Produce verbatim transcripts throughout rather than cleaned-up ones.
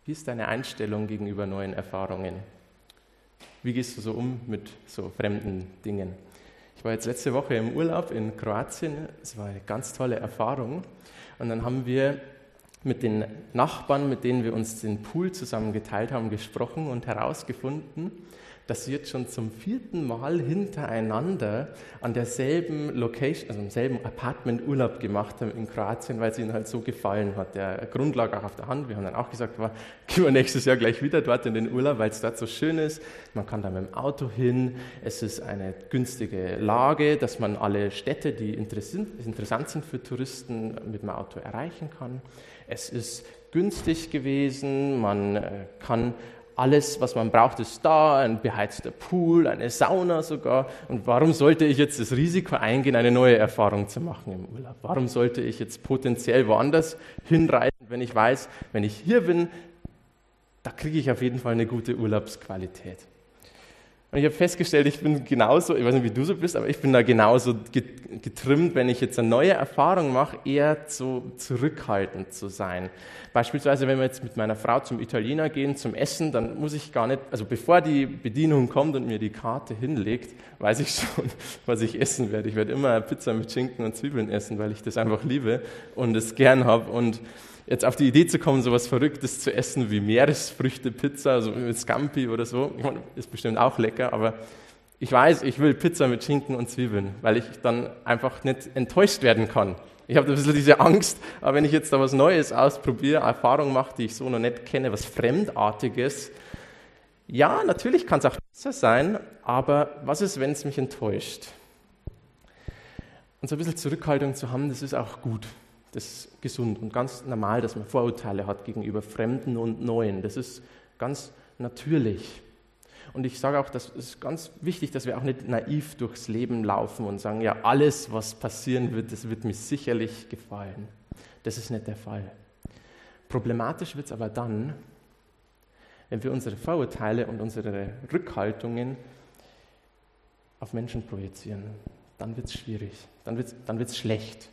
Wie ist deine Einstellung gegenüber neuen Erfahrungen? Wie gehst du so um mit so fremden Dingen? Ich war jetzt letzte Woche im Urlaub in Kroatien. Es war eine ganz tolle Erfahrung. Und dann haben wir mit den Nachbarn, mit denen wir uns den Pool zusammen geteilt haben, gesprochen und herausgefunden, dass sie jetzt schon zum vierten Mal hintereinander an derselben Location, also im selben Apartment Urlaub gemacht haben in Kroatien, weil es ihnen halt so gefallen hat. Der Grund lag auch auf der Hand. Wir haben dann auch gesagt, war, gehen wir nächstes Jahr gleich wieder dort in den Urlaub, weil es dort so schön ist. Man kann da mit dem Auto hin. Es ist eine günstige Lage, dass man alle Städte, die interessant sind für Touristen, mit dem Auto erreichen kann. Es ist günstig gewesen. Man kann alles, was man braucht, ist da, ein beheizter Pool, eine Sauna sogar. Und warum sollte ich jetzt das Risiko eingehen, eine neue Erfahrung zu machen im Urlaub? Warum sollte ich jetzt potenziell woanders hinreisen, wenn ich weiß, wenn ich hier bin, da kriege ich auf jeden Fall eine gute Urlaubsqualität? Und ich habe festgestellt, ich bin genauso, ich weiß nicht, wie du so bist, aber ich bin da genauso getrimmt, wenn ich jetzt eine neue Erfahrung mache, eher so zurückhaltend zu sein. Beispielsweise, wenn wir jetzt mit meiner Frau zum Italiener gehen, zum Essen, dann muss ich gar nicht, also bevor die Bedienung kommt und mir die Karte hinlegt, weiß ich schon, was ich essen werde. Ich werde immer Pizza mit Schinken und Zwiebeln essen, weil ich das einfach liebe und es gern habe. Und jetzt auf die Idee zu kommen, so was Verrücktes zu essen wie Meeresfrüchte-Pizza, so mit Scampi oder so, ich meine, ist bestimmt auch lecker, aber ich weiß, ich will Pizza mit Schinken und Zwiebeln, weil ich dann einfach nicht enttäuscht werden kann. Ich habe ein bisschen diese Angst, aber wenn ich jetzt da was Neues ausprobiere, Erfahrung mache, die ich so noch nicht kenne, was Fremdartiges, ja, natürlich kann es auch besser sein, aber was ist, wenn es mich enttäuscht? Und so ein bisschen Zurückhaltung zu haben, das ist auch gut. Das ist gesund und ganz normal, dass man Vorurteile hat gegenüber Fremden und Neuen. Das ist ganz natürlich. Und ich sage auch, das ist ganz wichtig, dass wir auch nicht naiv durchs Leben laufen und sagen, ja, alles, was passieren wird, das wird mir sicherlich gefallen. Das ist nicht der Fall. Problematisch wird es aber dann, wenn wir unsere Vorurteile und unsere Rückhaltungen auf Menschen projizieren. Dann wird es schwierig, dann wird es dann wird's schlecht.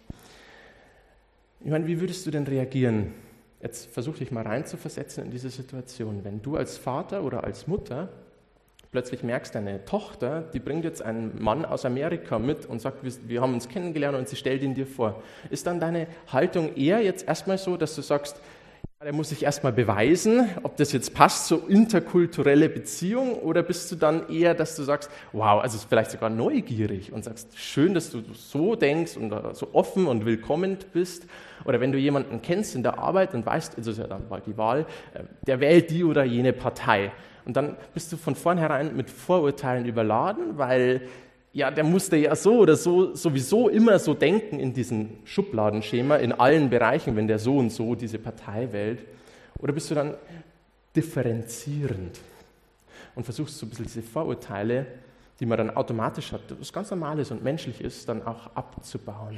Ich meine, wie würdest du denn reagieren? Jetzt versuch dich mal reinzuversetzen in diese Situation. Wenn du als Vater oder als Mutter plötzlich merkst, deine Tochter, die bringt jetzt einen Mann aus Amerika mit und sagt, wir, wir haben uns kennengelernt und sie stellt ihn dir vor. Ist dann deine Haltung eher jetzt erstmal so, dass du sagst, ja, der muss sich erstmal beweisen, ob das jetzt passt, so interkulturelle Beziehung, oder bist du dann eher, dass du sagst, wow, also vielleicht sogar neugierig und sagst, schön, dass du so denkst und so offen und willkommen bist? Oder wenn du jemanden kennst in der Arbeit und weißt, also ist ja dann bald die Wahl, der wählt die oder jene Partei. Und dann bist du von vornherein mit Vorurteilen überladen, weil ja, der musste ja so oder so sowieso immer so denken in diesem Schubladenschema, in allen Bereichen, wenn der so und so diese Partei wählt. Oder bist du dann differenzierend und versuchst so ein bisschen diese Vorurteile, die man dann automatisch hat, was ganz normal ist und menschlich ist, dann auch abzubauen.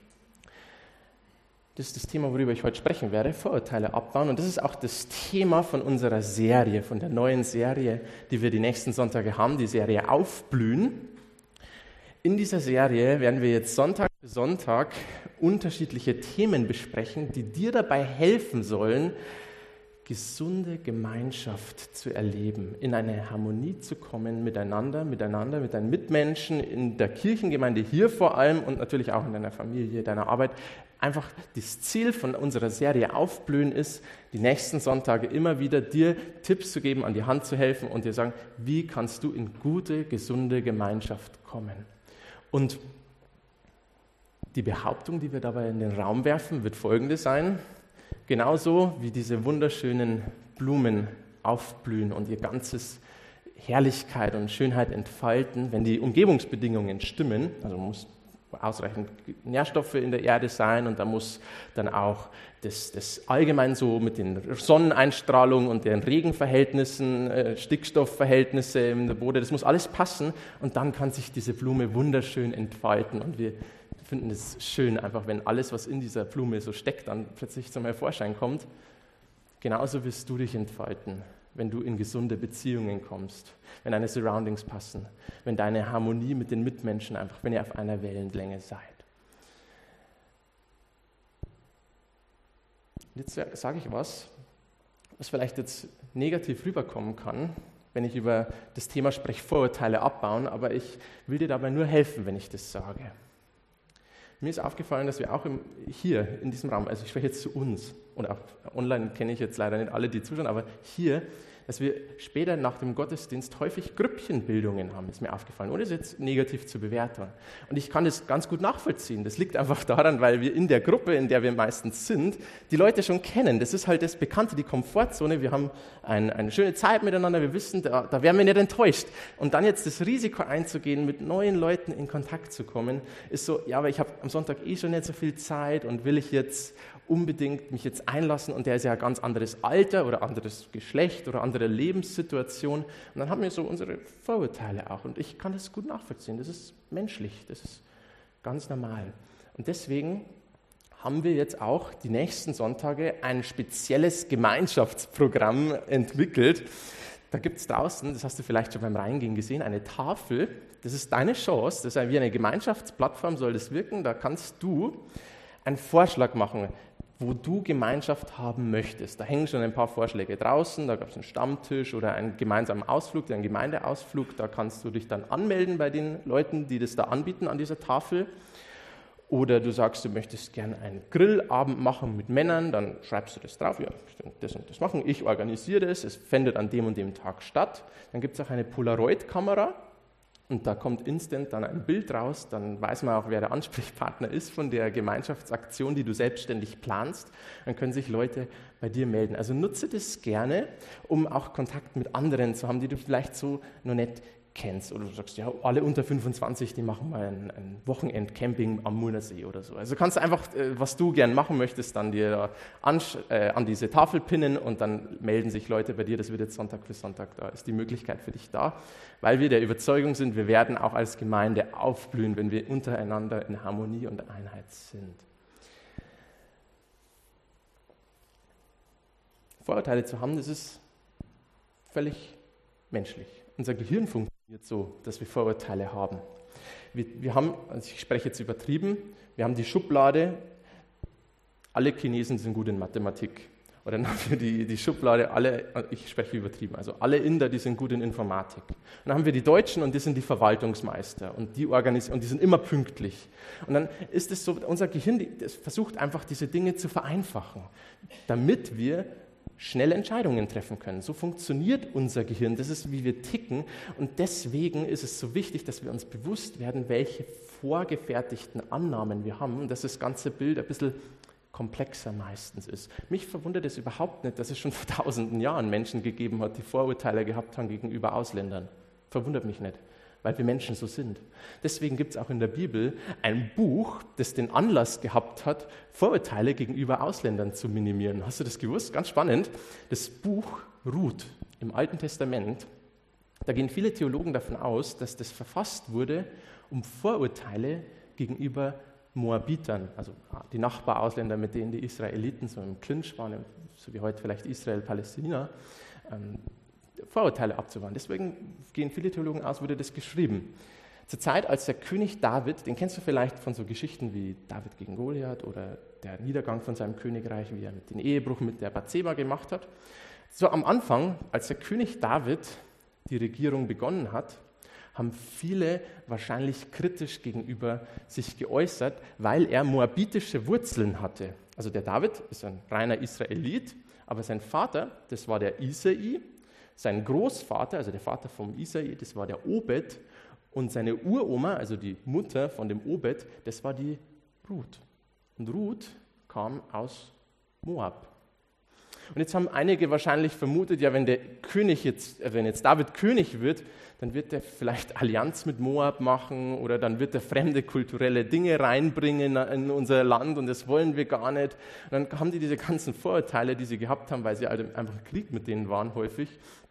Das ist das Thema, worüber ich heute sprechen werde, Vorurteile abbauen. Und das ist auch das Thema von unserer Serie, von der neuen Serie, die wir die nächsten Sonntage haben, die Serie Aufblühen. In dieser Serie werden wir jetzt Sonntag für Sonntag unterschiedliche Themen besprechen, die dir dabei helfen sollen, gesunde Gemeinschaft zu erleben, in eine Harmonie zu kommen miteinander, miteinander, mit deinen Mitmenschen, in der Kirchengemeinde hier vor allem und natürlich auch in deiner Familie, deiner Arbeit. Einfach das Ziel von unserer Serie Aufblühen ist, die nächsten Sonntage immer wieder dir Tipps zu geben, an die Hand zu helfen und dir sagen, wie kannst du in gute, gesunde Gemeinschaft kommen. Und die Behauptung, die wir dabei in den Raum werfen, wird folgende sein: Genauso wie diese wunderschönen Blumen aufblühen und ihr ganzes Herrlichkeit und Schönheit entfalten, wenn die Umgebungsbedingungen stimmen, also muss ausreichend Nährstoffe in der Erde sein und da muss dann auch das, das allgemein so mit den Sonneneinstrahlungen und den Regenverhältnissen, äh, Stickstoffverhältnisse im Boden, das muss alles passen und dann kann sich diese Blume wunderschön entfalten und wir finden es schön, einfach wenn alles, was in dieser Blume so steckt, dann plötzlich zum Hervorschein kommt. Genauso wirst du dich entfalten, wenn du in gesunde Beziehungen kommst, wenn deine Surroundings passen, wenn deine Harmonie mit den Mitmenschen einfach, wenn ihr auf einer Wellenlänge seid. Jetzt sage ich was, was vielleicht jetzt negativ rüberkommen kann, wenn ich über das Thema spreche, Vorurteile abbauen, aber ich will dir dabei nur helfen, wenn ich das sage. Mir ist aufgefallen, dass wir auch im, hier in diesem Raum, also ich spreche jetzt zu uns, und auch online kenne ich jetzt leider nicht alle, die zuschauen, aber hier, dass wir später nach dem Gottesdienst häufig Grüppchenbildungen haben, ist mir aufgefallen, ohne es jetzt negativ zu bewerten. Und ich kann das ganz gut nachvollziehen. Das liegt einfach daran, weil wir in der Gruppe, in der wir meistens sind, die Leute schon kennen. Das ist halt das Bekannte, die Komfortzone. Wir haben ein, eine schöne Zeit miteinander, wir wissen, da, da werden wir nicht enttäuscht. Und dann jetzt das Risiko einzugehen, mit neuen Leuten in Kontakt zu kommen, ist so, ja, aber ich habe am Sonntag eh schon nicht so viel Zeit und will ich jetzt unbedingt mich jetzt einlassen, und der ist ja ein ganz anderes Alter oder anderes Geschlecht oder andere Lebenssituation, und dann haben wir so unsere Vorurteile auch, und ich kann das gut nachvollziehen, das ist menschlich, das ist ganz normal. Und deswegen haben wir jetzt auch die nächsten Sonntage ein spezielles Gemeinschaftsprogramm entwickelt. Da gibt es draußen, das hast du vielleicht schon beim Reingehen gesehen, eine Tafel, das ist deine Chance, das ist wie eine Gemeinschaftsplattform, soll das wirken, da kannst du einen Vorschlag machen, wo du Gemeinschaft haben möchtest. Da hängen schon ein paar Vorschläge draußen, da gab es einen Stammtisch oder einen gemeinsamen Ausflug, einen Gemeindeausflug, da kannst du dich dann anmelden bei den Leuten, die das da anbieten an dieser Tafel. Oder du sagst, du möchtest gerne einen Grillabend machen mit Männern, dann schreibst du das drauf, ja, das und das machen, ich organisiere das, es findet an dem und dem Tag statt. Dann gibt es auch eine Polaroid-Kamera, und da kommt instant dann ein Bild raus, dann weiß man auch, wer der Ansprechpartner ist von der Gemeinschaftsaktion, die du selbstständig planst. Dann können sich Leute bei dir melden. Also nutze das gerne, um auch Kontakt mit anderen zu haben, die du vielleicht so noch nicht kennst. Oder du sagst, ja, alle unter fünfundzwanzig, die machen mal ein, ein Wochenend-Camping am Murnersee oder so. Also kannst du einfach, was du gern machen möchtest, dann dir an, äh, an diese Tafel pinnen, und dann melden sich Leute bei dir. Das wird jetzt Sonntag für Sonntag, da ist die Möglichkeit für dich da, weil wir der Überzeugung sind, wir werden auch als Gemeinde aufblühen, wenn wir untereinander in Harmonie und Einheit sind. Vorurteile zu haben, das ist völlig menschlich. Unser Gehirn funktioniert so, dass wir Vorurteile haben. Wir, wir haben, also ich spreche jetzt übertrieben, wir haben die Schublade, alle Chinesen sind gut in Mathematik. Oder dann haben wir die, die Schublade, alle, ich spreche übertrieben, also alle Inder, die sind gut in Informatik. Und dann haben wir die Deutschen, und die sind die Verwaltungsmeister, und die, organis- und die sind immer pünktlich. Und dann ist es so, unser Gehirn das versucht einfach, diese Dinge zu vereinfachen, damit wir schnelle Entscheidungen treffen können. So funktioniert unser Gehirn, das ist, wie wir ticken, und deswegen ist es so wichtig, dass wir uns bewusst werden, welche vorgefertigten Annahmen wir haben, und dass das ganze Bild ein bisschen komplexer meistens ist. Mich verwundert es überhaupt nicht, dass es schon vor tausenden Jahren Menschen gegeben hat, die Vorurteile gehabt haben gegenüber Ausländern. Verwundert mich nicht, weil wir Menschen so sind. Deswegen gibt es auch in der Bibel ein Buch, das den Anlass gehabt hat, Vorurteile gegenüber Ausländern zu minimieren. Hast du das gewusst? Ganz spannend. Das Buch Ruth im Alten Testament, da gehen viele Theologen davon aus, dass das verfasst wurde, um Vorurteile gegenüber Moabitern, also die Nachbarausländer, mit denen die Israeliten so im Clinch waren, so wie heute vielleicht Israel, Palästina, ähm, Vorurteile abzuwahren. Deswegen gehen viele Theologen aus, wurde das geschrieben. Zur Zeit, als der König David, den kennst du vielleicht von so Geschichten wie David gegen Goliath oder der Niedergang von seinem Königreich, wie er den Ehebruch mit der Bathseba gemacht hat. So am Anfang, als der König David die Regierung begonnen hat, haben viele wahrscheinlich kritisch gegenüber sich geäußert, weil er moabitische Wurzeln hatte. Also der David ist ein reiner Israelit, aber sein Vater, das war der Isai, sein Großvater, also der Vater vom Isai, das war der Obed, und seine Uroma, also die Mutter von dem Obed, das war die Ruth. Und Ruth kam aus Moab. Und jetzt haben einige wahrscheinlich vermutet, ja, wenn der König jetzt, wenn jetzt David König wird, dann wird er vielleicht Allianz mit Moab machen, oder dann wird er fremde kulturelle Dinge reinbringen in unser Land, und das wollen wir gar nicht. Und dann haben die diese ganzen Vorurteile, die sie gehabt haben, weil sie halt einfach im Krieg mit denen waren häufig,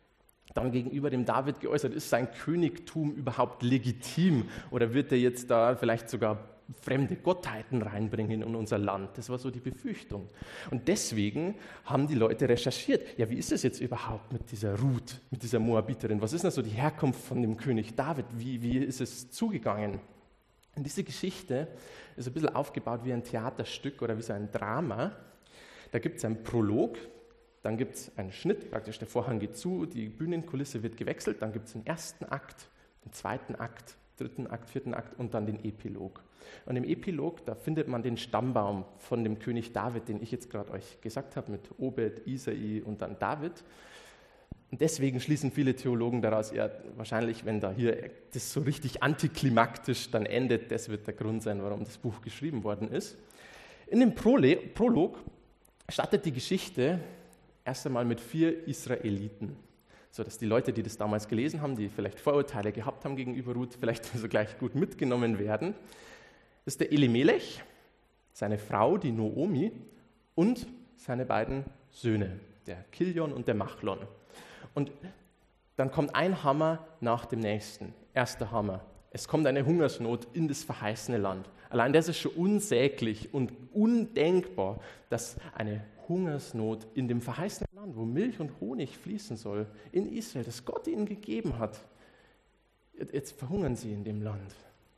dann gegenüber dem David geäußert, ist sein Königtum überhaupt legitim, oder wird er jetzt da vielleicht sogar fremde Gottheiten reinbringen in unser Land? Das war so die Befürchtung. Und deswegen haben die Leute recherchiert, ja, wie ist es jetzt überhaupt mit dieser Ruth, mit dieser Moabiterin? Was ist denn so die Herkunft von dem König David? Wie, wie ist es zugegangen? Und diese Geschichte ist ein bisschen aufgebaut wie ein Theaterstück oder wie so ein Drama. Da gibt es einen Prolog, Dann gibt es einen Schnitt, praktisch der Vorhang geht zu, die Bühnenkulisse wird gewechselt, dann gibt es den ersten Akt, den zweiten Akt, dritten Akt, vierten Akt und dann den Epilog. Und im Epilog, da findet man den Stammbaum von dem König David, den ich jetzt gerade euch gesagt habe, mit Obed, Isai und dann David. Und deswegen schließen viele Theologen daraus, ja, wahrscheinlich, wenn da hier das so richtig antiklimaktisch dann endet, das wird der Grund sein, warum das Buch geschrieben worden ist. In dem Prole- Prolog startet die Geschichte erst einmal mit vier Israeliten, sodass die Leute, die das damals gelesen haben, die vielleicht Vorurteile gehabt haben gegenüber Ruth, vielleicht so gleich gut mitgenommen werden. Das ist der Elimelech, seine Frau, die Noomi, und seine beiden Söhne, der Kilion und der Machlon. Und dann kommt ein Hammer nach dem nächsten. Erster Hammer. Es kommt eine Hungersnot in das verheißene Land. Allein das ist schon unsäglich und undenkbar, dass eine Hungersnot in dem verheißenen Land, wo Milch und Honig fließen soll, in Israel, das Gott ihnen gegeben hat. Jetzt verhungern sie in dem Land.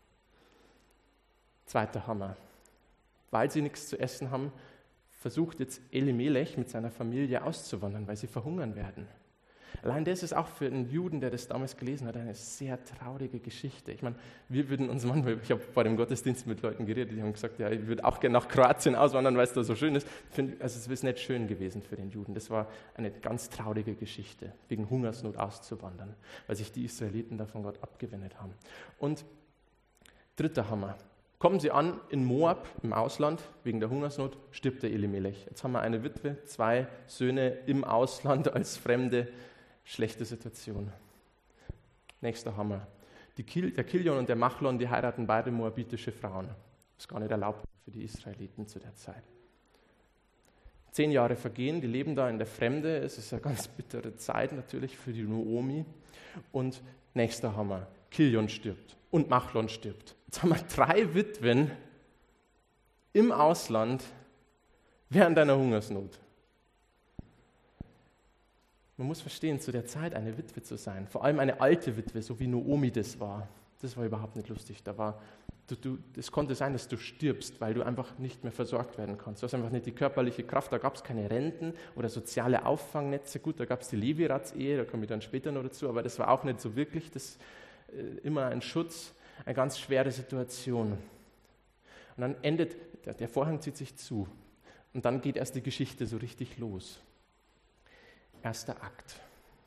Zweiter Hammer. Weil sie nichts zu essen haben, versucht jetzt Elimelech mit seiner Familie auszuwandern, weil sie verhungern werden. Allein das ist auch für einen Juden, der das damals gelesen hat, eine sehr traurige Geschichte. Ich meine, wir würden uns manchmal, ich habe vor dem Gottesdienst mit Leuten geredet, die haben gesagt, ja, ich würde auch gerne nach Kroatien auswandern, weil es da so schön ist. Also es ist nicht schön gewesen für den Juden. Das war eine ganz traurige Geschichte, wegen Hungersnot auszuwandern, weil sich die Israeliten da von Gott abgewendet haben. Und dritter Hammer. Kommen sie an in Moab im Ausland, wegen der Hungersnot, stirbt der Elimelech. Jetzt haben wir eine Witwe, zwei Söhne im Ausland als Fremde. Schlechte Situation. Nächster Hammer. Die Kil, der Kilion und der Machlon, die heiraten beide moabitische Frauen. Das ist gar nicht erlaubt für die Israeliten zu der Zeit. Zehn Jahre vergehen, die leben da in der Fremde. Es ist eine ganz bittere Zeit natürlich für die Noomi. Und nächster Hammer. Kilion stirbt und Machlon stirbt. Jetzt haben wir drei Witwen im Ausland während einer Hungersnot. Man muss verstehen, zu der Zeit eine Witwe zu sein, vor allem eine alte Witwe, so wie Noomi das war, das war überhaupt nicht lustig. Da war, du, du, es konnte sein, dass du stirbst, weil du einfach nicht mehr versorgt werden kannst. Du hast einfach nicht die körperliche Kraft, da gab es keine Renten oder soziale Auffangnetze. Gut, da gab es die Levirats-Ehe, da komme ich dann später noch dazu, aber das war auch nicht so wirklich das, äh, immer ein Schutz, eine ganz schwere Situation. Und dann endet, der, der Vorhang zieht sich zu und dann geht erst die Geschichte so richtig los. Erster Akt.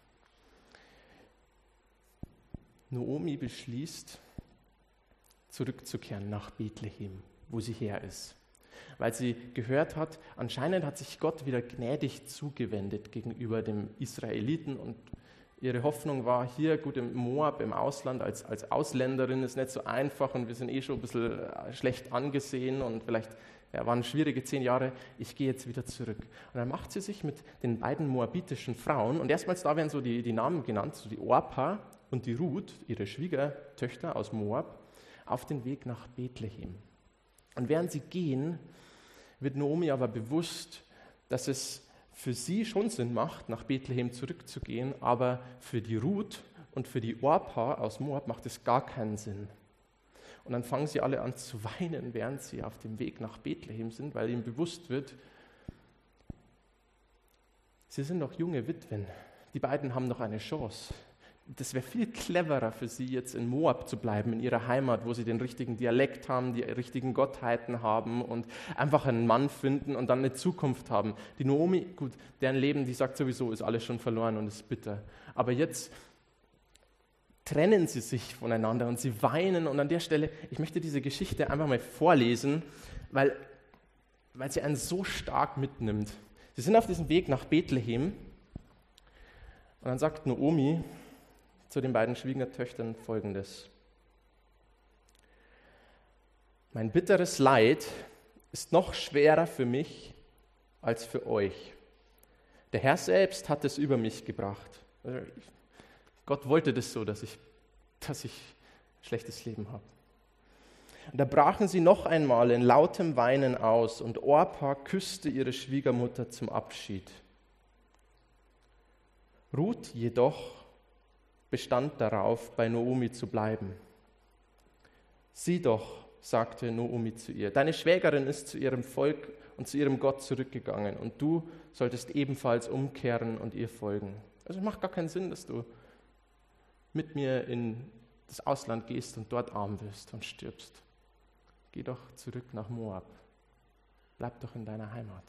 Noomi beschließt, zurückzukehren nach Bethlehem, wo sie her ist. Weil sie gehört hat, anscheinend hat sich Gott wieder gnädig zugewendet gegenüber dem Israeliten und ihre Hoffnung war, hier gut im Moab, im Ausland, als, als Ausländerin ist nicht so einfach und wir sind eh schon ein bisschen schlecht angesehen und vielleicht ja, waren schwierige zehn Jahre, ich gehe jetzt wieder zurück. Und dann macht sie sich mit den beiden moabitischen Frauen, und erstmals da werden so die, die Namen genannt, so die Orpa und die Ruth, ihre Schwiegertöchter aus Moab, auf den Weg nach Bethlehem. Und während sie gehen, wird Noomi aber bewusst, dass es für sie schon Sinn macht, nach Bethlehem zurückzugehen, aber für die Ruth und für die Orpa aus Moab macht es gar keinen Sinn. Und dann fangen sie alle an zu weinen, während sie auf dem Weg nach Bethlehem sind, weil ihnen bewusst wird, sie sind noch junge Witwen. Die beiden haben noch eine Chance. Das wäre viel cleverer für sie, jetzt in Moab zu bleiben, in ihrer Heimat, wo sie den richtigen Dialekt haben, die richtigen Gottheiten haben und einfach einen Mann finden und dann eine Zukunft haben. Die Noomi, gut, deren Leben, die sagt sowieso, ist alles schon verloren und ist bitter. Aber jetzt trennen sie sich voneinander und sie weinen. Und an der Stelle, ich möchte diese Geschichte einfach mal vorlesen, weil, weil sie einen so stark mitnimmt. Sie sind auf diesem Weg nach Bethlehem und dann sagt Noomi zu den beiden Schwiegertöchtern Folgendes: Mein bitteres Leid ist noch schwerer für mich als für euch. Der Herr selbst hat es über mich gebracht. Gott wollte das so, dass ich, dass ich ein schlechtes Leben habe. Und da brachen sie noch einmal in lautem Weinen aus und Orpa küsste ihre Schwiegermutter zum Abschied. Ruth jedoch bestand darauf, bei Noomi zu bleiben. Sieh doch, sagte Noomi zu ihr, deine Schwägerin ist zu ihrem Volk und zu ihrem Gott zurückgegangen und du solltest ebenfalls umkehren und ihr folgen. Also es macht gar keinen Sinn, dass du mit mir in das Ausland gehst und dort arm wirst und stirbst. Geh doch zurück nach Moab. Bleib doch in deiner Heimat.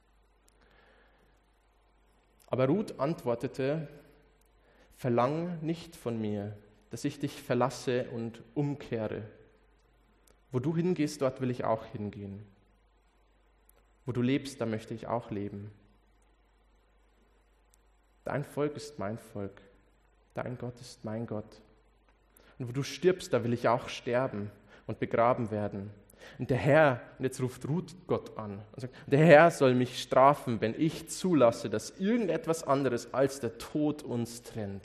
Aber Ruth antwortete, verlang nicht von mir, dass ich dich verlasse und umkehre. Wo du hingehst, dort will ich auch hingehen. Wo du lebst, da möchte ich auch leben. Dein Volk ist mein Volk, dein Gott ist mein Gott. Und wo du stirbst, da will ich auch sterben und begraben werden. Und der Herr, und jetzt ruft Ruth Gott an, und sagt, der Herr soll mich strafen, wenn ich zulasse, dass irgendetwas anderes als der Tod uns trennt.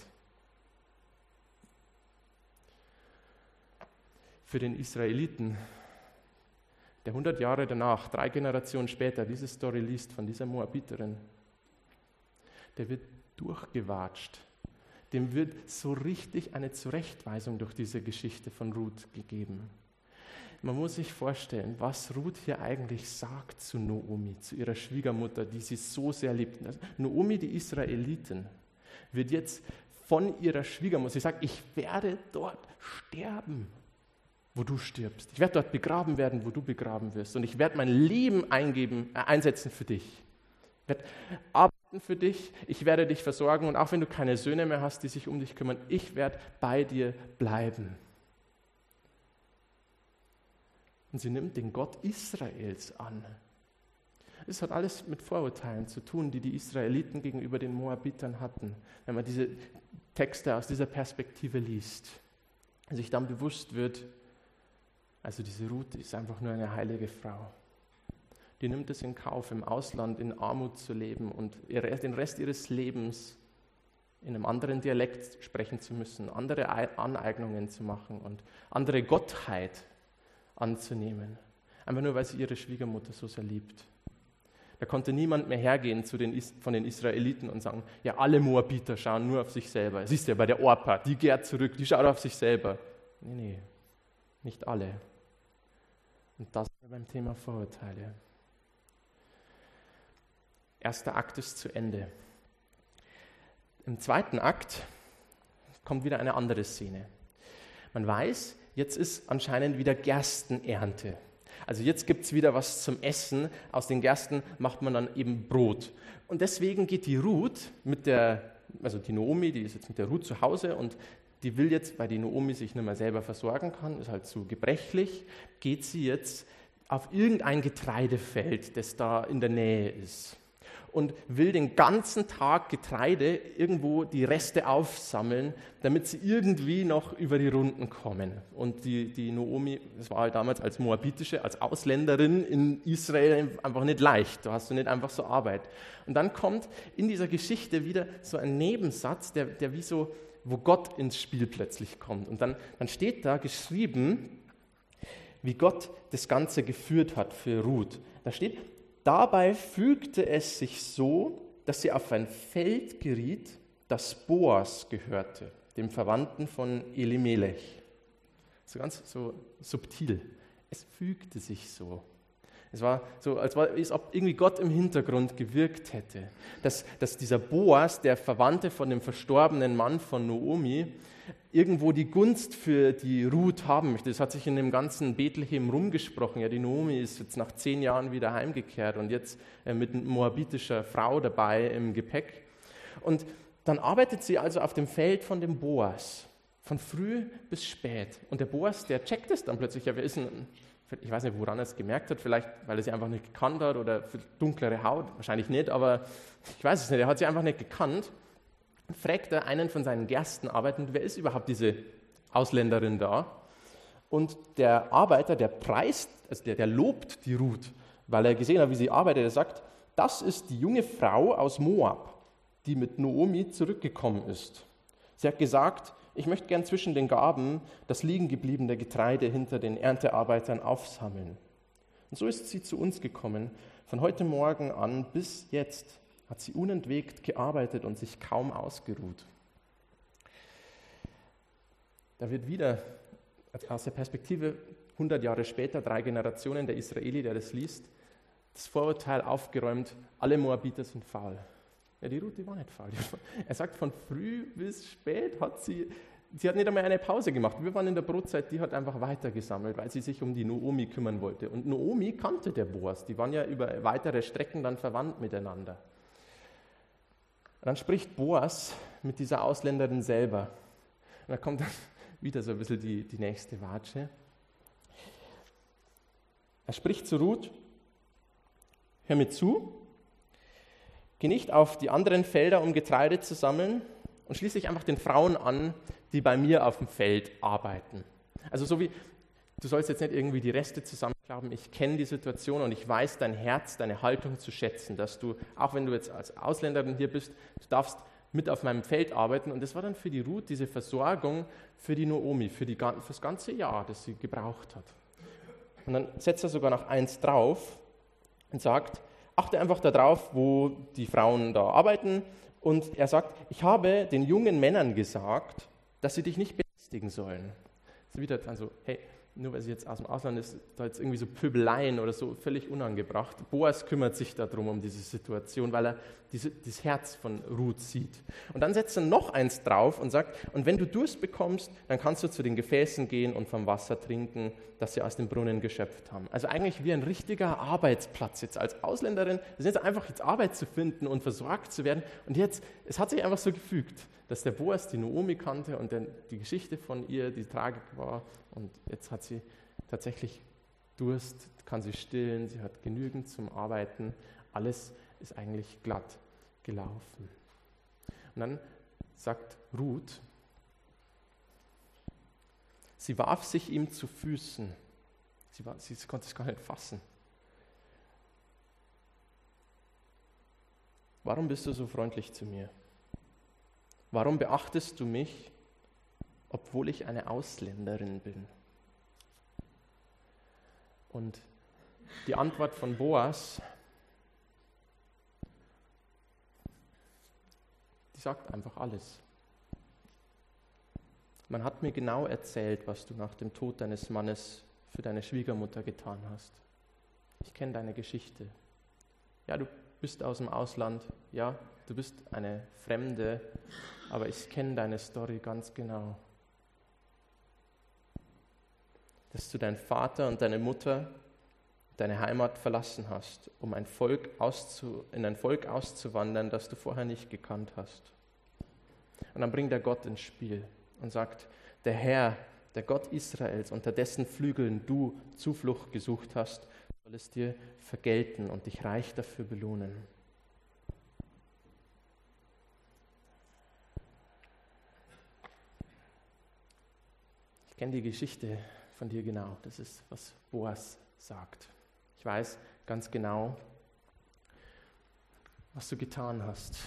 Für den Israeliten, der hundert Jahre danach, drei Generationen später, diese Story liest von dieser Moabiterin, der wird durchgewatscht. Dem wird so richtig eine Zurechtweisung durch diese Geschichte von Ruth gegeben. Man muss sich vorstellen, was Ruth hier eigentlich sagt zu Noomi, zu ihrer Schwiegermutter, die sie so sehr liebt. Also Noomi, die Israelitin, wird jetzt von ihrer Schwiegermutter, sie sagt, ich werde dort sterben, wo du stirbst. Ich werde dort begraben werden, wo du begraben wirst. Und ich werde mein Leben eingeben, äh, einsetzen für dich. Ich werde arbeiten für dich, ich werde dich versorgen. Und auch wenn du keine Söhne mehr hast, die sich um dich kümmern, ich werde bei dir bleiben. Und sie nimmt den Gott Israels an. Es hat alles mit Vorurteilen zu tun, die die Israeliten gegenüber den Moabitern hatten. Wenn man diese Texte aus dieser Perspektive liest, und sich dann bewusst wird, also diese Ruth ist einfach nur eine heilige Frau. Die nimmt es in Kauf, im Ausland in Armut zu leben und den Rest ihres Lebens in einem anderen Dialekt sprechen zu müssen, andere Aneignungen zu machen und andere Gottheit anzunehmen. Einfach nur, weil sie ihre Schwiegermutter so sehr liebt. Da konnte niemand mehr hergehen zu den, von den Israeliten und sagen, ja, alle Moabiter schauen nur auf sich selber. Siehst du ja bei der Orpa, die kehrt zurück, die schaut auf sich selber. Nee, nee, nicht alle. Und das beim Thema Vorurteile. Erster Akt ist zu Ende. Im zweiten Akt kommt wieder eine andere Szene. Man weiß, jetzt ist anscheinend wieder Gerstenernte. Also jetzt gibt es wieder was zum Essen. Aus den Gersten macht man dann eben Brot. Und deswegen geht die Ruth mit der, also die Noomi, die ist jetzt mit der Ruth zu Hause und die will jetzt, weil die Noomi sich nicht mehr selber versorgen kann, ist halt zu gebrechlich, geht sie jetzt auf irgendein Getreidefeld, das da in der Nähe ist. Und will den ganzen Tag Getreide irgendwo die Reste aufsammeln, damit sie irgendwie noch über die Runden kommen. Und die, die Noomi, das war halt damals als Moabitische, als Ausländerin in Israel einfach nicht leicht. Da hast du nicht einfach so Arbeit. Und dann kommt in dieser Geschichte wieder so ein Nebensatz, der, der wie so, wo Gott ins Spiel plötzlich kommt. Und dann, dann steht da geschrieben, wie Gott das Ganze geführt hat für Ruth. Da steht, dabei fügte es sich so, dass sie auf ein Feld geriet, das Boas gehörte, dem Verwandten von Elimelech. So ganz so subtil. Es fügte sich so. Es war so, als ob irgendwie Gott im Hintergrund gewirkt hätte. Dass, dass dieser Boas, der Verwandte von dem verstorbenen Mann von Noomi, irgendwo die Gunst für die Ruth haben möchte. Das hat sich in dem ganzen Bethlehem rumgesprochen. Ja, die Noomi ist jetzt nach zehn Jahren wieder heimgekehrt und jetzt äh, mit einer moabitischer Frau dabei im Gepäck. Und dann arbeitet sie also auf dem Feld von dem Boas, von früh bis spät. Und der Boas, der checkt es dann plötzlich. Ja, wer ist denn, ich weiß nicht, woran er es gemerkt hat, vielleicht, weil er sie einfach nicht gekannt hat oder für dunklere Haut, wahrscheinlich nicht, aber ich weiß es nicht, er hat sie einfach nicht gekannt. Fragt er einen von seinen Gerstenarbeitern, wer ist überhaupt diese Ausländerin da? Und der Arbeiter, der preist, also der, der lobt die Ruth, weil er gesehen hat, wie sie arbeitet. Er sagt, das ist die junge Frau aus Moab, die mit Noomi zurückgekommen ist. Sie hat gesagt, ich möchte gern zwischen den Gaben das liegen gebliebene Getreide hinter den Erntearbeitern aufsammeln. Und so ist sie zu uns gekommen. Von heute Morgen an bis jetzt hat sie unentwegt gearbeitet und sich kaum ausgeruht. Da wird wieder aus der Perspektive hundert Jahre später, drei Generationen, der Israeli, der das liest, das Vorurteil aufgeräumt, alle Moabiter sind faul. Ja, die Ruth, die war nicht faul. Er sagt, von früh bis spät hat sie, sie hat nicht einmal eine Pause gemacht. Wir waren in der Brotzeit, die hat einfach weitergesammelt, weil sie sich um die Naomi kümmern wollte. Und Naomi kannte der Boas, die waren ja über weitere Strecken dann verwandt miteinander. Und dann spricht Boas mit dieser Ausländerin selber. Und da kommt dann wieder so ein bisschen die, die nächste Watsche. Er spricht zu Ruth: Hör mir zu, geh nicht auf die anderen Felder, um Getreide zu sammeln, und schließ dich einfach den Frauen an, die bei mir auf dem Feld arbeiten. Also so wie, du sollst jetzt nicht irgendwie die Reste zusammenklappen, ich kenne die Situation und ich weiß dein Herz, deine Haltung zu schätzen, dass du, auch wenn du jetzt als Ausländerin hier bist, du darfst mit auf meinem Feld arbeiten. Und das war dann für die Ruth diese Versorgung für die Naomi, für, die, für das ganze Jahr, das sie gebraucht hat. Und dann setzt er sogar noch eins drauf und sagt, achte einfach darauf, wo die Frauen da arbeiten. Und er sagt, ich habe den jungen Männern gesagt, dass sie dich nicht belästigen sollen. Das ist wieder dann so, hey, nur weil sie jetzt aus dem Ausland ist, da jetzt irgendwie so Pöbeleien oder so, völlig unangebracht. Boas kümmert sich darum, um diese Situation, weil er diese, das Herz von Ruth sieht. Und dann setzt er noch eins drauf und sagt, und wenn du Durst bekommst, dann kannst du zu den Gefäßen gehen und vom Wasser trinken, das sie aus dem Brunnen geschöpft haben. Also eigentlich wie ein richtiger Arbeitsplatz jetzt als Ausländerin. Es ist jetzt einfach jetzt Arbeit zu finden und versorgt zu werden. Und jetzt, es hat sich einfach so gefügt, dass der Boas die Naomi kannte und dann die Geschichte von ihr, die Tragik war. Und jetzt hat sie tatsächlich Durst, kann sie stillen, sie hat genügend zum Arbeiten. Alles ist eigentlich glatt gelaufen. Und dann sagt Ruth, sie warf sich ihm zu Füßen. Sie, war, sie, sie konnte es gar nicht fassen. Warum bist du so freundlich zu mir? Warum beachtest du mich, obwohl ich eine Ausländerin bin? Und die Antwort von Boas, die sagt einfach alles. Man hat mir genau erzählt, was du nach dem Tod deines Mannes für deine Schwiegermutter getan hast. Ich kenne deine Geschichte. Ja, du bist aus dem Ausland. Ja, du bist eine Fremde, aber ich kenne deine Story ganz genau. Dass du deinen Vater und deine Mutter, deine Heimat verlassen hast, um ein Volk auszu, in ein Volk auszuwandern, das du vorher nicht gekannt hast. Und dann bringt er Gott ins Spiel und sagt, der Herr, der Gott Israels, unter dessen Flügeln du Zuflucht gesucht hast, soll es dir vergelten und dich reich dafür belohnen. Ich kenne die Geschichte von dir genau. Das ist, was Boas sagt. Ich weiß ganz genau, was du getan hast.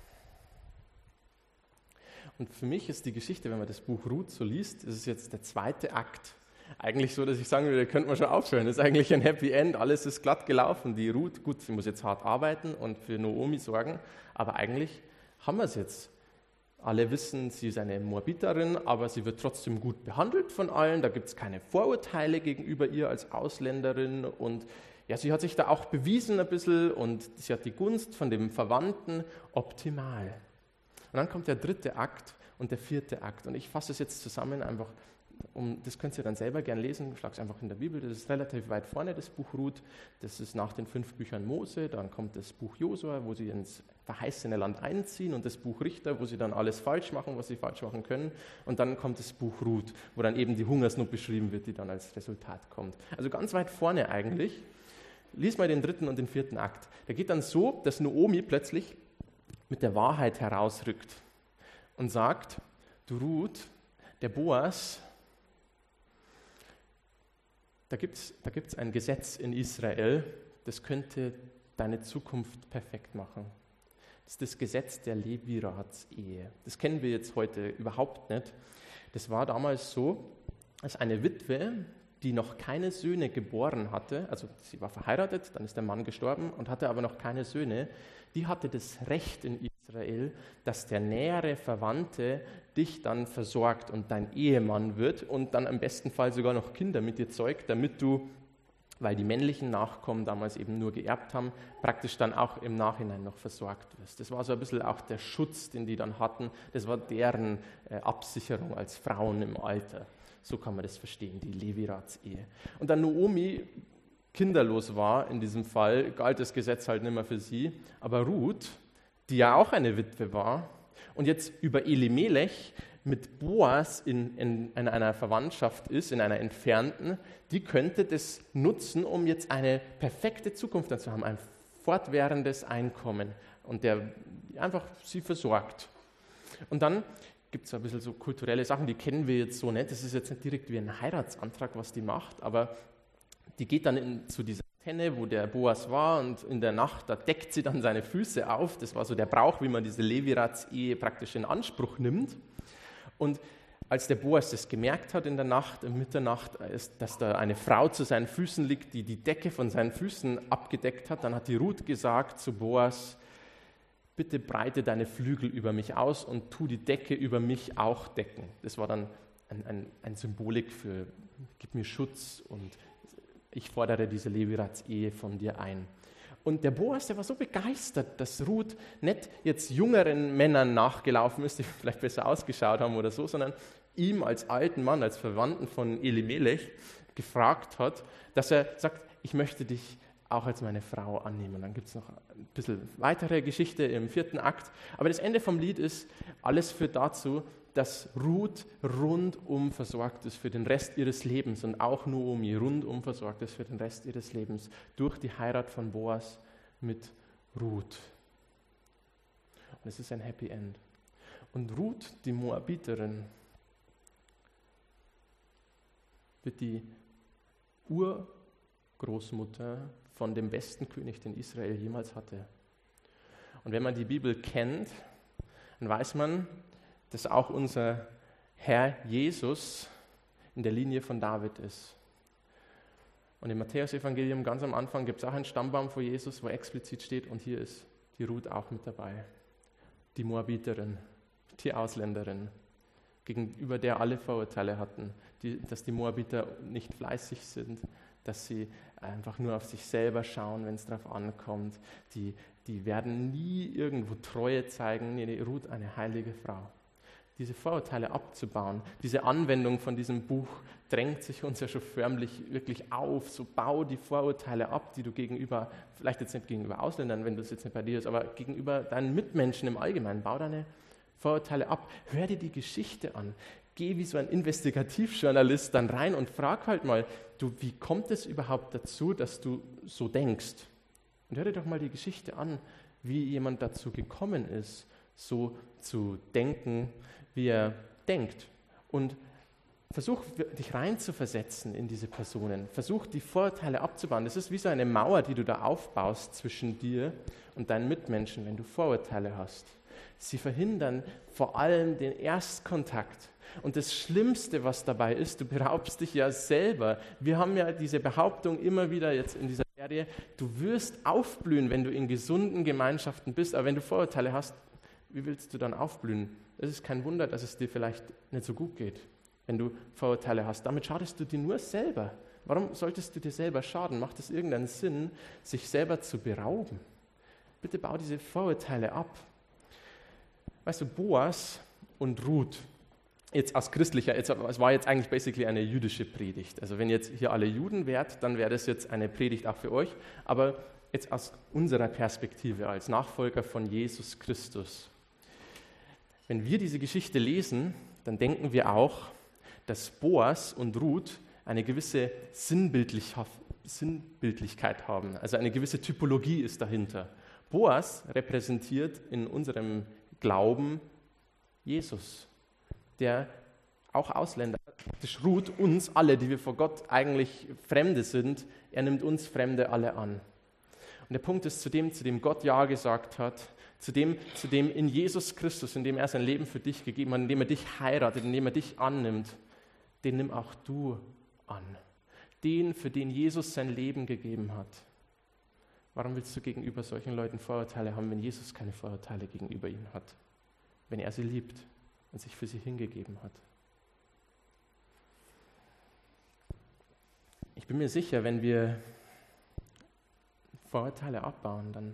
Und für mich ist die Geschichte, wenn man das Buch Ruth so liest, ist es jetzt der zweite Akt. Eigentlich so, dass ich sagen würde, könnte man schon aufhören. Das ist eigentlich ein Happy End, alles ist glatt gelaufen. Die Ruth, gut, sie muss jetzt hart arbeiten und für Naomi sorgen, aber eigentlich haben wir es jetzt. Alle wissen, sie ist eine Moabiterin, aber sie wird trotzdem gut behandelt von allen. Da gibt es keine Vorurteile gegenüber ihr als Ausländerin. Und ja, sie hat sich da auch bewiesen ein bisschen und sie hat die Gunst von dem Verwandten optimal. Und dann kommt der dritte Akt und der vierte Akt. Und ich fasse es jetzt zusammen einfach, um, das könnt ihr dann selber gerne lesen, schlag es einfach in der Bibel, das ist relativ weit vorne, das Buch Ruth. Das ist nach den fünf Büchern Mose, dann kommt das Buch Josua, wo sie ins verheißene Land einziehen, und das Buch Richter, wo sie dann alles falsch machen, was sie falsch machen können. Und dann kommt das Buch Ruth, wo dann eben die Hungersnot beschrieben wird, die dann als Resultat kommt. Also ganz weit vorne eigentlich. Lies mal den dritten und den vierten Akt. Der geht dann so, dass Naomi plötzlich mit der Wahrheit herausrückt und sagt, du Ruth, der Boas, da gibt es da gibt's ein Gesetz in Israel, das könnte deine Zukunft perfekt machen. Das ist das Gesetz der Leviratsehe. Das kennen wir jetzt heute überhaupt nicht. Das war damals so, dass eine Witwe, die noch keine Söhne geboren hatte, also sie war verheiratet, dann ist der Mann gestorben und hatte aber noch keine Söhne, die hatte das Recht in Israel, dass der nähere Verwandte dich dann versorgt und dein Ehemann wird und dann im besten Fall sogar noch Kinder mit dir zeugt, damit du weil die männlichen Nachkommen damals eben nur geerbt haben, praktisch dann auch im Nachhinein noch versorgt wirst. Das war so ein bisschen auch der Schutz, den die dann hatten. Das war deren äh, Absicherung als Frauen im Alter. So kann man das verstehen, die Levirats-Ehe. Und dann Naomi kinderlos war in diesem Fall, galt das Gesetz halt nicht mehr für sie. Aber Ruth, die ja auch eine Witwe war und jetzt über Elimelech mit Boas in, in, in einer Verwandtschaft ist, in einer entfernten, die könnte das nutzen, um jetzt eine perfekte Zukunft zu haben, ein fortwährendes Einkommen und der einfach sie versorgt. Und dann gibt es ein bisschen so kulturelle Sachen, die kennen wir jetzt so nicht. Das ist jetzt nicht direkt wie ein Heiratsantrag, was die macht, aber die geht dann in, zu dieser Tenne, wo der Boas war, und in der Nacht, da deckt sie dann seine Füße auf. Das war so der Brauch, wie man diese Levirats-Ehe praktisch in Anspruch nimmt. Und als der Boas das gemerkt hat in der Nacht, um Mitternacht, dass da eine Frau zu seinen Füßen liegt, die die Decke von seinen Füßen abgedeckt hat, dann hat die Ruth gesagt zu Boas: Bitte breite deine Flügel über mich aus und tu die Decke über mich auch decken. Das war dann ein, ein, ein Symbolik für: Gib mir Schutz und ich fordere diese Levirats-Ehe von dir ein. Und der Boas, der war so begeistert, dass Ruth nicht jetzt jüngeren Männern nachgelaufen ist, die vielleicht besser ausgeschaut haben oder so, sondern ihm als alten Mann, als Verwandten von Elimelech gefragt hat, dass er sagt: Ich möchte dich auch als meine Frau annehmen. Und dann gibt es noch ein bisschen weitere Geschichte im vierten Akt. Aber das Ende vom Lied ist, alles führt dazu, dass Ruth rundum versorgt ist für den Rest ihres Lebens und auch Naomi rundum versorgt ist für den Rest ihres Lebens durch die Heirat von Boas mit Ruth. Und es ist ein Happy End. Und Ruth, die Moabiterin, wird die Urgroßmutter von dem besten König, den Israel jemals hatte. Und wenn man die Bibel kennt, dann weiß man, dass auch unser Herr Jesus in der Linie von David ist. Und im Matthäus-Evangelium ganz am Anfang gibt es auch einen Stammbaum von Jesus, wo explizit steht, und hier ist die Ruth auch mit dabei. Die Moabiterin, die Ausländerin, gegenüber der alle Vorurteile hatten, die, dass die Moabiter nicht fleißig sind, dass sie einfach nur auf sich selber schauen, wenn es darauf ankommt. Die, die werden nie irgendwo Treue zeigen. Nee, Ruth, eine heilige Frau. Diese Vorurteile abzubauen, diese Anwendung von diesem Buch drängt sich uns ja schon förmlich wirklich auf. So bau die Vorurteile ab, die du gegenüber, vielleicht jetzt nicht gegenüber Ausländern, wenn das jetzt nicht bei dir ist, aber gegenüber deinen Mitmenschen im Allgemeinen. Bau deine Vorurteile ab. Hör dir die Geschichte an. Geh wie so ein Investigativjournalist dann rein und frag halt mal, du, wie kommt es überhaupt dazu, dass du so denkst? Und hör dir doch mal die Geschichte an, wie jemand dazu gekommen ist, so zu denken, wie er denkt. Und versuch dich reinzuversetzen in diese Personen. Versuch die Vorurteile abzubauen. Das ist wie so eine Mauer, die du da aufbaust zwischen dir und deinen Mitmenschen, wenn du Vorurteile hast. Sie verhindern vor allem den Erstkontakt. Und das Schlimmste, was dabei ist, du beraubst dich ja selber. Wir haben ja diese Behauptung immer wieder jetzt in dieser Serie, du wirst aufblühen, wenn du in gesunden Gemeinschaften bist, aber wenn du Vorurteile hast, wie willst du dann aufblühen? Es ist kein Wunder, dass es dir vielleicht nicht so gut geht, wenn du Vorurteile hast. Damit schadest du dir nur selber. Warum solltest du dir selber schaden? Macht es irgendeinen Sinn, sich selber zu berauben? Bitte bau diese Vorurteile ab. Weißt du, Boas und Ruth, jetzt aus christlicher, jetzt, es war jetzt eigentlich basically eine jüdische Predigt. Also wenn jetzt hier alle Juden wärt, dann wäre das jetzt eine Predigt auch für euch. Aber jetzt aus unserer Perspektive als Nachfolger von Jesus Christus. Wenn wir diese Geschichte lesen, dann denken wir auch, dass Boas und Ruth eine gewisse Sinnbildlichkeit haben. Also eine gewisse Typologie ist dahinter. Boas repräsentiert in unserem Glauben Jesus, der auch Ausländer, praktisch Ruth uns alle, die wir vor Gott eigentlich Fremde sind, er nimmt uns Fremde alle an. Und der Punkt ist, zu dem, zu dem Gott Ja gesagt hat, zu dem, zu dem in Jesus Christus, in dem er sein Leben für dich gegeben hat, in dem er dich heiratet, in dem er dich annimmt, den nimm auch du an. Den, für den Jesus sein Leben gegeben hat. Warum willst du gegenüber solchen Leuten Vorurteile haben, wenn Jesus keine Vorurteile gegenüber ihnen hat? Wenn er sie liebt und sich für sie hingegeben hat. Ich bin mir sicher, wenn wir Vorurteile abbauen, dann,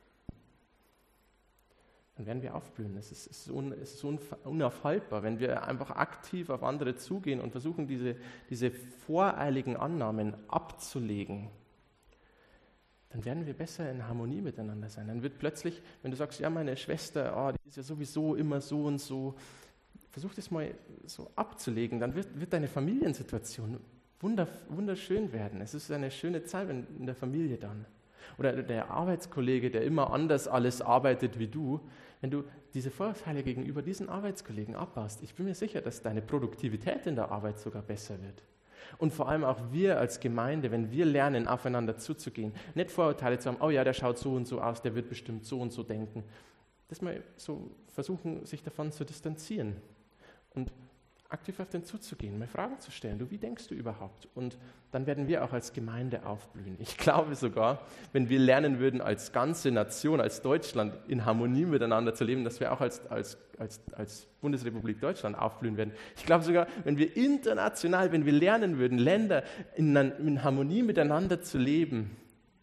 dann werden wir aufblühen. Es ist, es ist, un, es ist unaufhaltbar, wenn wir einfach aktiv auf andere zugehen und versuchen, diese, diese voreiligen Annahmen abzulegen. Dann werden wir besser in Harmonie miteinander sein. Dann wird plötzlich, wenn du sagst, ja, meine Schwester, oh, die ist ja sowieso immer so und so, versuch das mal so abzulegen, dann wird, wird deine Familiensituation wunder, wunderschön werden. Es ist eine schöne Zeit in der Familie dann. Oder der Arbeitskollege, der immer anders alles arbeitet wie du, wenn du diese Vorurteile gegenüber diesen Arbeitskollegen abbaust, ich bin mir sicher, dass deine Produktivität in der Arbeit sogar besser wird. Und vor allem auch wir als Gemeinde, wenn wir lernen, aufeinander zuzugehen, nicht Vorurteile zu haben, oh ja, der schaut so und so aus, der wird bestimmt so und so denken, dass wir so versuchen, sich davon zu distanzieren und aktiv auf den zuzugehen, mal Fragen zu stellen, du, wie denkst du überhaupt? Und dann werden wir auch als Gemeinde aufblühen. Ich glaube sogar, wenn wir lernen würden, als ganze Nation, als Deutschland in Harmonie miteinander zu leben, dass wir auch als, als, als, als Bundesrepublik Deutschland aufblühen werden. Ich glaube sogar, wenn wir international, wenn wir lernen würden, Länder in, in Harmonie miteinander zu leben,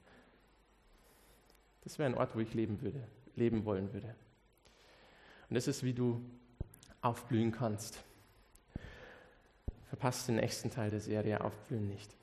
das wäre ein Ort, wo ich leben würde, leben wollen würde. Und das ist, wie du aufblühen kannst. Verpasst den nächsten Teil der Serie Aufblühen nicht.